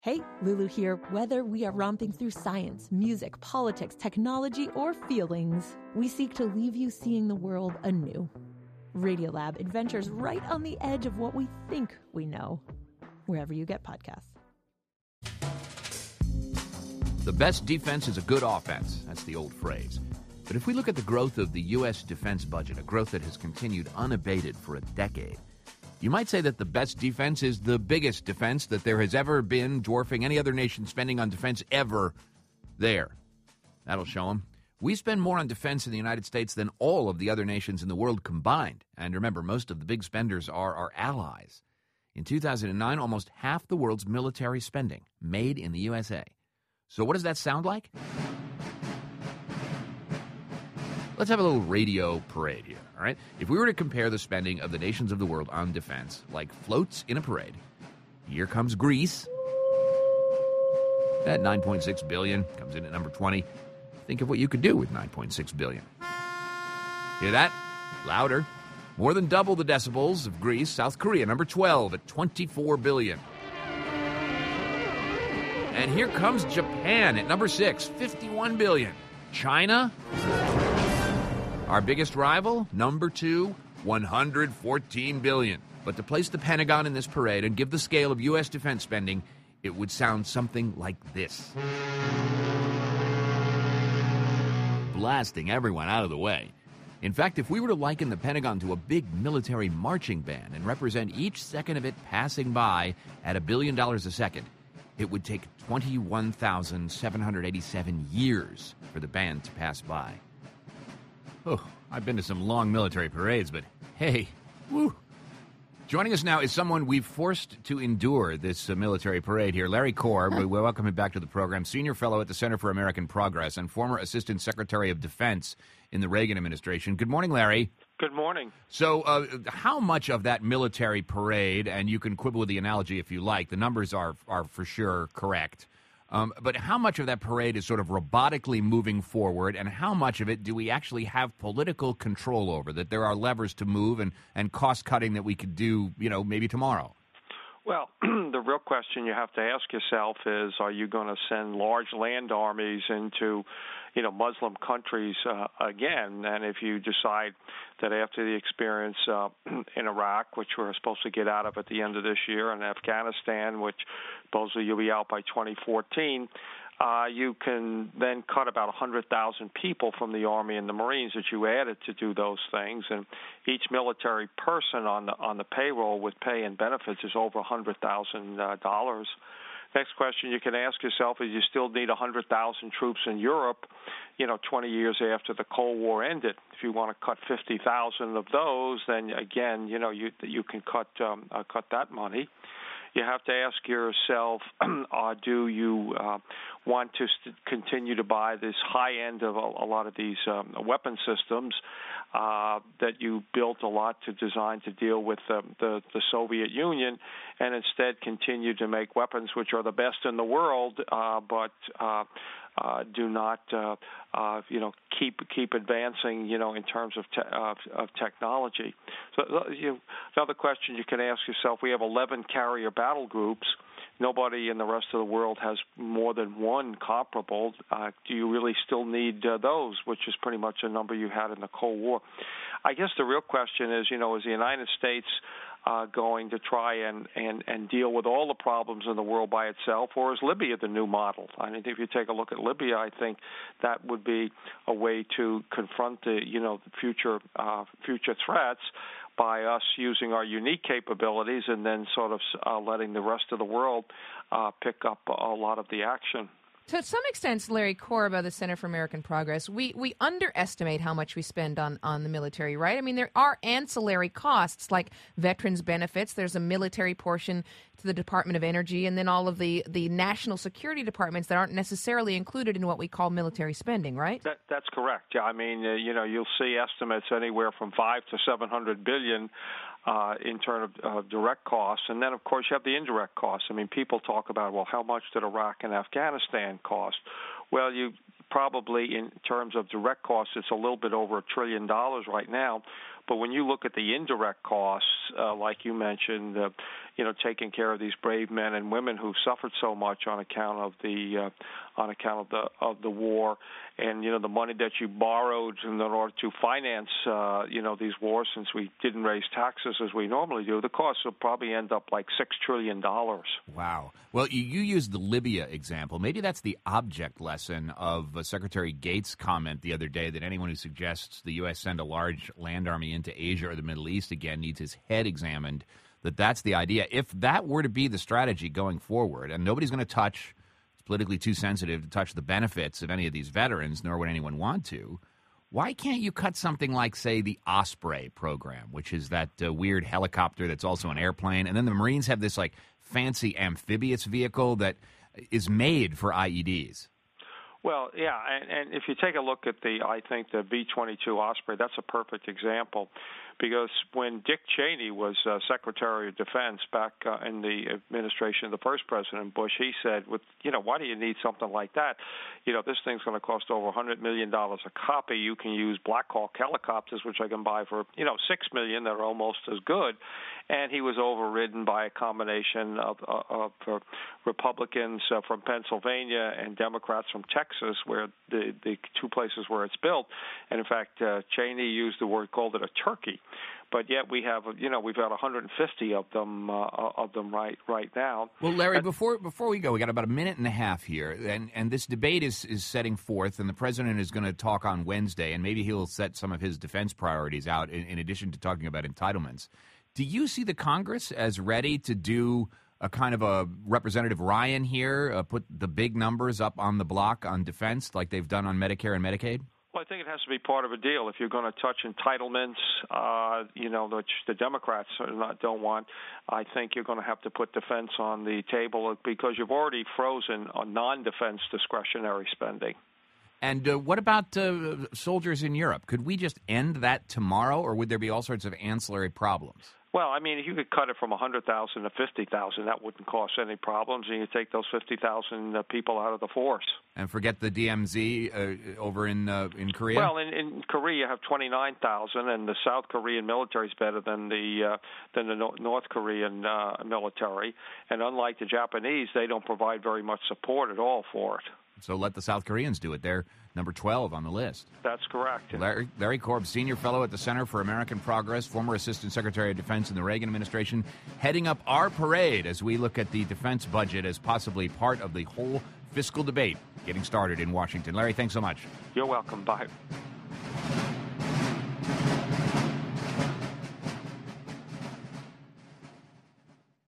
Hey, Lulu here. Whether we are romping through science, music, politics, technology, or feelings, we seek to leave you seeing the world anew. Radiolab adventures right on the edge of what we think we know, wherever you get podcasts. The best defense is a good offense. That's the old phrase. But if we look at the growth of the U.S. defense budget, a growth that has continued unabated for a decade, you might say that the best defense is the biggest defense that there has ever been, dwarfing any other nation spending on defense ever there. That'll show them. We spend more on defense in the United States than all of the other nations in the world combined. And remember, most of the big spenders are our allies. In 2009, almost half the world's military spending made in the USA. So what does that sound like? Let's have a little radio parade here, all right? If we were to compare the spending of the nations of the world on defense, like floats in a parade, here comes Greece. At $9.6 billion, comes in at number 20. Think of what you could do with $9.6 billion. Hear that? Louder. More than double the decibels of Greece. South Korea, number 12 at $24 billion. And here comes Japan at number 6, $51 billion. China, our biggest rival, number 2, $114 billion. But to place the Pentagon in this parade and give the scale of U.S. defense spending, it would sound something like this. Blasting everyone out of the way. In fact, if we were to liken the Pentagon to a big military marching band and represent each second of it passing by at $1 billion a second, it would take 21,787 years for the band to pass by. Oh, I've been to some long military parades, but hey, woo. Joining us now is someone we've forced to endure this military parade here, Larry Korb. We welcome him back to the program, senior fellow at the Center for American Progress and former Assistant Secretary of Defense in the Reagan administration. Good morning, Larry. Good morning. So how much of that military parade, and you can quibble with the analogy if you like, the numbers are for sure correct, but how much of that parade is sort of robotically moving forward, and how much of it do we actually have political control over, that there are levers to move and cost-cutting that we could do, maybe tomorrow? Well, the real question you have to ask yourself is, are you going to send large land armies into, Muslim countries again? And if you decide that after the experience in Iraq, which we're supposed to get out of at the end of this year, and Afghanistan, which supposedly you'll be out by 2014, you can then cut about 100,000 people from the Army and the Marines that you added to do those things, and each military person on the payroll with pay and benefits is over $100,000. Next question you can ask yourself is, you still need 100,000 troops in Europe, 20 years after the Cold War ended. If you want to cut 50,000 of those, then again, you can cut that money. You have to ask yourself, do you want to continue to buy this high end of a lot of these weapon systems that you built a lot to design to deal with the Soviet Union, and instead continue to make weapons which are the best in the world, but do not, keep advancing, in terms of technology. So another question you can ask yourself: we have 11 carrier battle groups. Nobody in the rest of the world has more than one comparable. Do you really still need those, which is pretty much a number you had in the Cold War? I guess the real question is, is the United States going to try and deal with all the problems in the world by itself, or is Libya the new model? I mean, if you take a look at Libya, I think that would be a way to confront the future threats by us using our unique capabilities and then sort of letting the rest of the world pick up a lot of the action. To some extent, Larry Korb of the Center for American Progress, we underestimate how much we spend on the military, right? I mean, there are ancillary costs like veterans benefits. There's a military portion to the Department of Energy, and then all of the national security departments that aren't necessarily included in what we call military spending, right? That's correct. Yeah, I mean, you'll see estimates anywhere from $500 to $700 billion in terms of direct costs. And then, of course, you have the indirect costs. I mean, people talk about, well, how much did Iraq and Afghanistan cost? Well, you probably in terms of direct costs, it's a little bit over $1 trillion right now. But when you look at the indirect costs, like you mentioned, taking care of these brave men and women who've suffered so much on account of the war, and the money that you borrowed in order to finance these wars, since we didn't raise taxes as we normally do, the costs will probably end up like $6 trillion. Wow. Well, you used the Libya example. Maybe that's the object lesson of Secretary Gates' comment the other day that anyone who suggests the U.S. send a large land army into Asia or the Middle East again needs his head examined, that's the idea. If that were to be the strategy going forward, and nobody's going to touch, it's politically too sensitive to touch the benefits of any of these veterans, nor would anyone want to, why can't you cut something like, say, the Osprey program, which is that weird helicopter that's also an airplane, and then the Marines have this, like, fancy amphibious vehicle that is made for IEDs? Well, yeah, and if you take a look at I think the B-22 Osprey, that's a perfect example, because when Dick Cheney was Secretary of Defense back in the administration of the first President Bush, he said, why do you need something like that? This thing's going to cost over $100 million a copy. You can use Black Hawk helicopters, which I can buy for, $6 million. They're almost as good. And he was overridden by a combination of Republicans from Pennsylvania and Democrats from Texas, where the two places where it's built. And in fact, Cheney used the word, called it a turkey. But yet we've got 150 of them right now. Well, Larry, before we go, we got about a minute and a half here, and this debate is setting forth, and the president is going to talk on Wednesday, and maybe he'll set some of his defense priorities out in addition to talking about entitlements. Do you see the Congress as ready to do a kind of a Representative Ryan here, put the big numbers up on the block on defense like they've done on Medicare and Medicaid? Well, I think it has to be part of a deal. If you're going to touch entitlements, which the Democrats don't want, I think you're going to have to put defense on the table, because you've already frozen on non-defense discretionary spending. And what about soldiers in Europe? Could we just end that tomorrow, or would there be all sorts of ancillary problems? Well, I mean, if you could cut it from 100,000 to 50,000, that wouldn't cause any problems, and you take those 50,000 people out of the force. And forget the DMZ over in Korea? Well, in Korea you have 29,000, and the South Korean military is better than the North Korean military. And unlike the Japanese, they don't provide very much support at all for it. So let the South Koreans do it. They're number 12 on the list. That's correct. Larry Korb, Senior Fellow at the Center for American Progress, former Assistant Secretary of Defense in the Reagan administration, heading up our parade as we look at the defense budget as possibly part of the whole fiscal debate getting started in Washington. Larry, thanks so much. You're welcome. Bye.